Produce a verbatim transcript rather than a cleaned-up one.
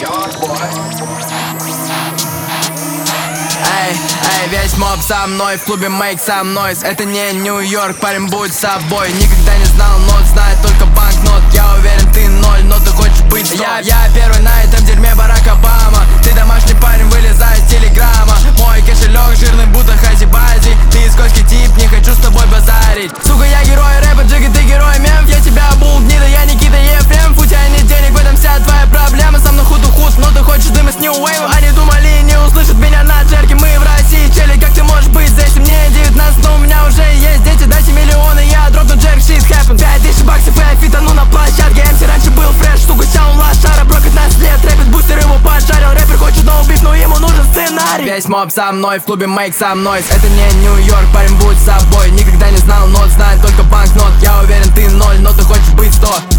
Эй, эй, весь моб со мной, в клубе make some noise. Это не Нью-Йорк, парень, будь собой. Никогда не знал нот, знает только банкнот. Я уверен, ты ноль, но ты хочешь быть сто. Я, я первый на этом дерьме, Барак Обама. Ты домашний парень, вылезай из телеграмма. Мой кошелек жирный, будто хази-бази. Ты скользкий тип, не хочу с тобой базарить. Сука, я герой рэпа, Джиги, ты герой мем. Я тебя обул, гнида, я Никита Ефрем. У тебя нет денег, в этом вся твоя проблема. Со мной худ-худ, но ты хочешь дыма с New Wave. Они думали, не услышат меня на джерке. Мы в России, чели, как ты можешь быть здесь? Мне девятнадцать, но у меня уже есть дети. Дайте миллионы, я дропну джерк, shit happen. Пять тысяч баксов, и я фитану на площадке. МС раньше был фреш, сука, сейчас он лошара. Бро, пятнадцать лет, рэпит, бустер его поджарил. Рэпер хочет новый биф, но ему нужен сценарий. Весь моб со мной, в клубе make some noise. Это не Нью-Йорк, парень, будь собой. Никогда не знал нот, знает только банкнот. Я уверен, ты ноль, но ты хочешь быть сто.